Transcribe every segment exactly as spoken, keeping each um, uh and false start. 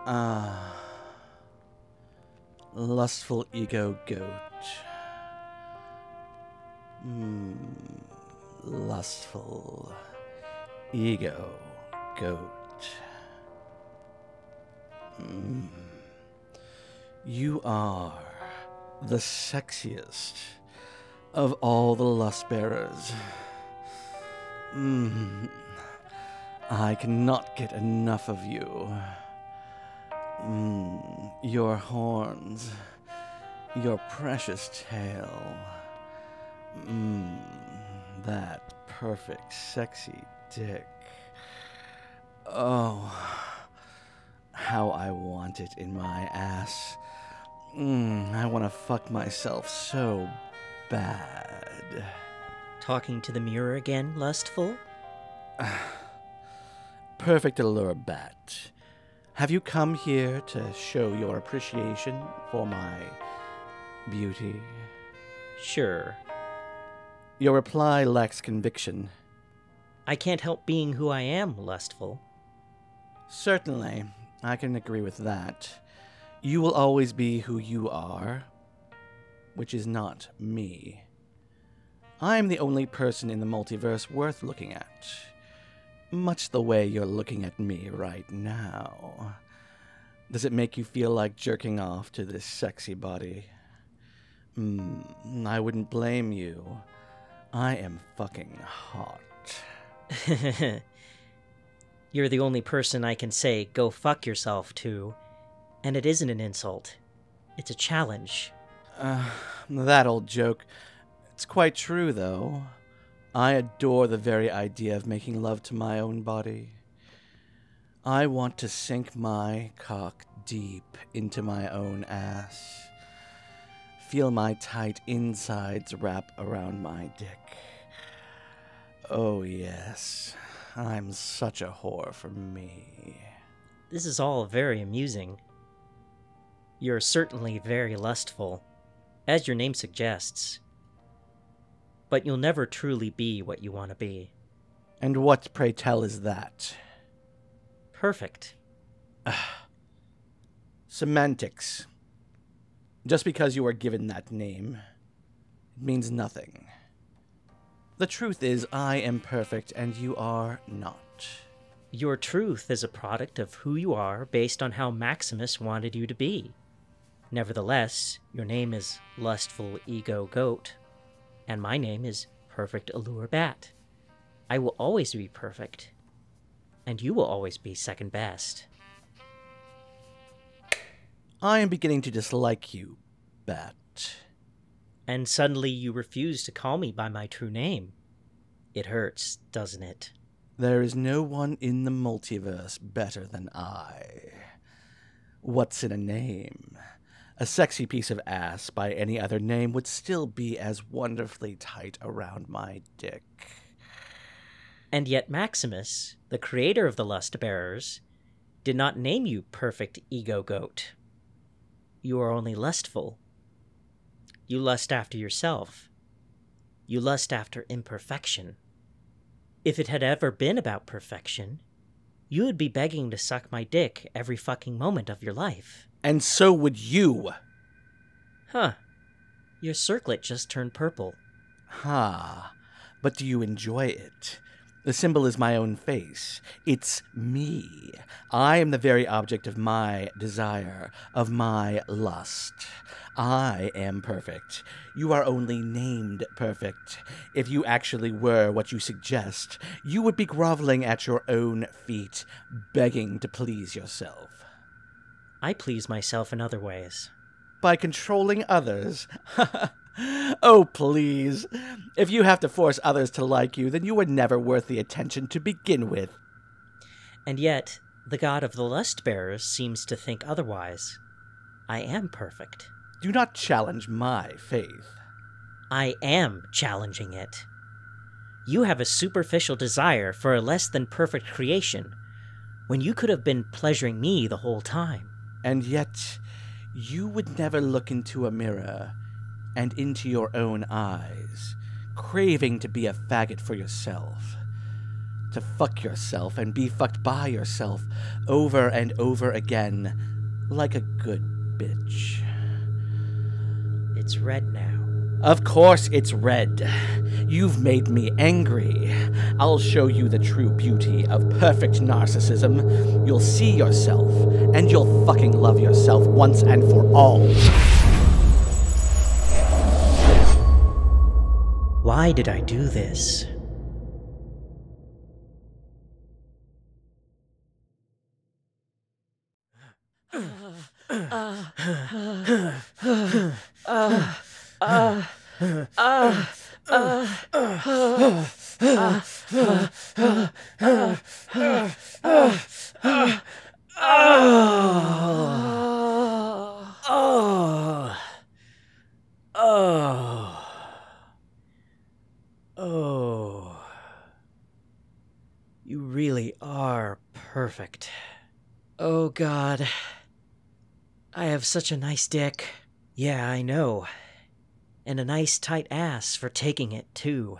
Ah, lustful ego goat. Hmm, lustful ego goat. Hmm. You are the sexiest of all the lust bearers. Hmm. I cannot get enough of you. Mm, your horns, your precious tail, mm, that perfect, sexy dick. Oh, how I want it in my ass. Mm, I want to fuck myself so bad. Talking to the mirror again, lustful? Perfect Allure Bat. Have you come here to show your appreciation for my beauty? Sure. Your reply lacks conviction. I can't help being who I am, lustful. Certainly, I can agree with that. You will always be who you are, which is not me. I am the only person in the multiverse worth looking at. Much the way you're looking at me right now. Does it make you feel like jerking off to this sexy body? Mm, I wouldn't blame you. I am fucking hot. You're the only person I can say, go fuck yourself to. And it isn't an insult. It's a challenge. Uh, that old joke. It's quite true, though. I adore the very idea of making love to my own body. I want to sink my cock deep into my own ass. Feel my tight insides wrap around my dick. Oh, yes. I'm such a whore for me. This is all very amusing. You're certainly very lustful, as your name suggests. But you'll never truly be what you want to be. And what, pray tell, is that? Perfect. Semantics. Just because you are given that name, it means nothing. The truth is, I am perfect and you are not. Your truth is a product of who you are based on how Maximus wanted you to be. Nevertheless, your name is Lustful Ego Goat, and my name is Perfect Allure Bat. I will always be perfect, and you will always be second best. I am beginning to dislike you, Bat. And suddenly you refuse to call me by my true name. It hurts, doesn't it? There is no one in the multiverse better than I. What's in a name? A sexy piece of ass by any other name would still be as wonderfully tight around my dick. And yet Maximus, the creator of the Lust Bearers, did not name you Perfect Ego Goat. You are only lustful. You lust after yourself. You lust imperfection. imperfection. If it had ever been about perfection, you would be begging to suck my dick every fucking moment of your life. And so would you. Huh. Your circlet just turned purple. Ha. But do you enjoy it? The symbol is my own face. It's me. I am the very object of my desire, of my lust. I am perfect. You are only named perfect. If you actually were what you suggest, you would be groveling at your own feet, begging to please yourself. I please myself in other ways. By controlling others? Oh, please. If you have to force others to like you, then you were never worth the attention to begin with. And yet, the god of the Lust Bearers seems to think otherwise. I am perfect. Do not challenge my faith. I am challenging it. You have a superficial desire for a less than perfect creation, when you could have been pleasuring me the whole time. And yet, you would never look into a mirror and into your own eyes, craving to be a faggot for yourself. to fuck yourself and be fucked by yourself over and over again, like a good bitch. It's red now. Of course it's red. You've made me angry. I'll show you the true beauty of perfect narcissism. You'll see yourself, and you'll fucking love yourself once and for all. Why did I do this? Oh. Oh. Oh. You really are perfect. Oh, God. I have such a nice dick. Yeah, I know. And a nice tight ass for taking it, too.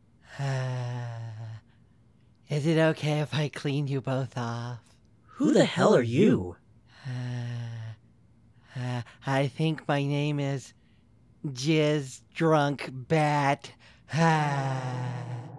Is it okay if I clean you both off? Who the hell are you? Uh, uh, I think my name is Jizz Drunk Bat.